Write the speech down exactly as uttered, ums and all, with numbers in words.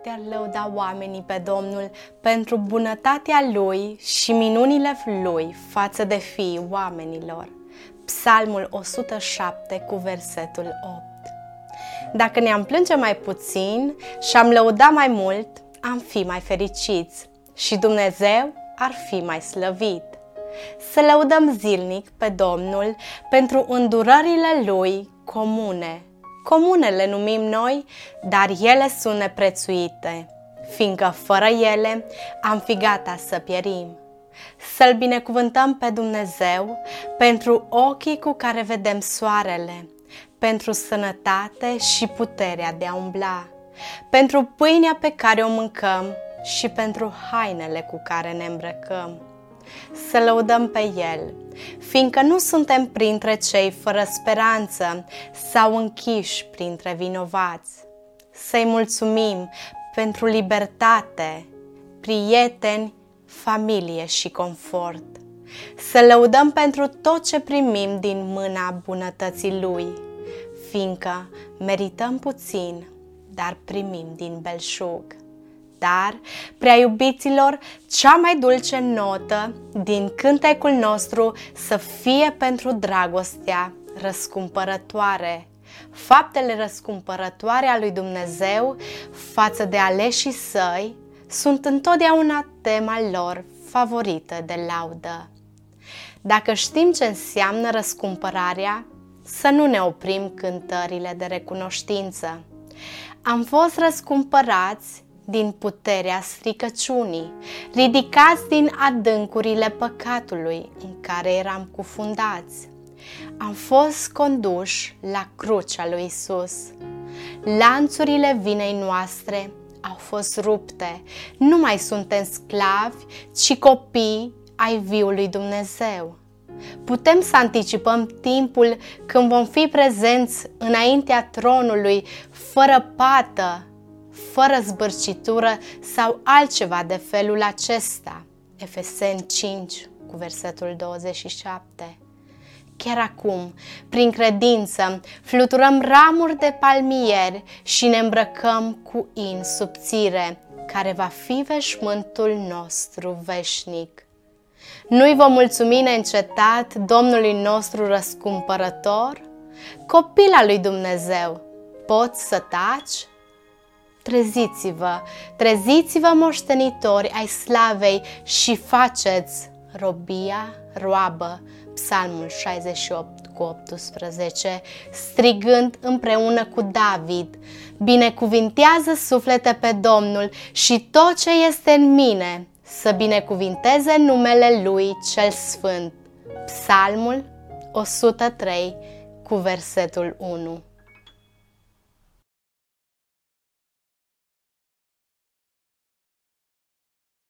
te-ar lăuda oamenii pe Domnul pentru bunătatea Lui și minunile Lui față de fiii oamenilor. Psalmul o sută șapte cu versetul opt. Dacă ne-am plânge mai puțin și am lăuda mai mult, am fi mai fericiți și Dumnezeu ar fi mai slăvit. Să lăudăm zilnic pe Domnul pentru îndurările Lui comune. Comune le numim noi, dar ele sunt neprețuite, fiindcă fără ele am fi gata să pierim. Să-L binecuvântăm pe Dumnezeu pentru ochii cu care vedem soarele, pentru sănătate și puterea de a umbla, pentru pâinea pe care o mâncăm și pentru hainele cu care ne îmbrăcăm. Să lăudăm pe El, fiindcă nu suntem printre cei fără speranță sau închiși printre vinovați. Să-i mulțumim pentru libertate, prieteni, familie și confort. Să lăudăm pentru tot ce primim din mâna bunătății Lui, fiindcă merităm puțin, dar primim din belșug. Dar, prea iubiților, cea mai dulce notă din cântecul nostru să fie pentru dragostea răscumpărătoare, faptele răscumpărătoare a lui Dumnezeu față de aleșii Săi sunt întotdeauna tema lor favorită de laudă. Dacă știm ce înseamnă răscumpărarea, să nu ne oprim cântările de recunoștință. Am fost răscumpărați din puterea stricăciunii, ridicați din adâncurile păcatului în care eram cufundați. Am fost conduși la crucea lui Isus. Lanțurile vinei noastre au fost rupte. Nu mai suntem sclavi, ci copii ai viului Dumnezeu. Putem să anticipăm timpul când vom fi prezenți înaintea tronului, fără pată, fără zbârcitură sau altceva de felul acesta. Efeseni cinci cu versetul douăzeci și șapte. Chiar acum, prin credință, fluturăm ramuri de palmieri și ne îmbrăcăm cu in subțire, care va fi veșmântul nostru veșnic. Nu-i vom mulțumi neîncetat Domnului nostru răscumpărător? Copila lui Dumnezeu, poți să taci? Treziți-vă, treziți-vă moștenitori ai slavei și faceți robia roabă. Psalmul șaizeci și opt cu optsprezece, strigând împreună cu David: binecuvintează suflete pe Domnul și tot ce este în mine, să binecuvinteze numele Lui cel Sfânt. Psalmul o sută trei cu versetul unu.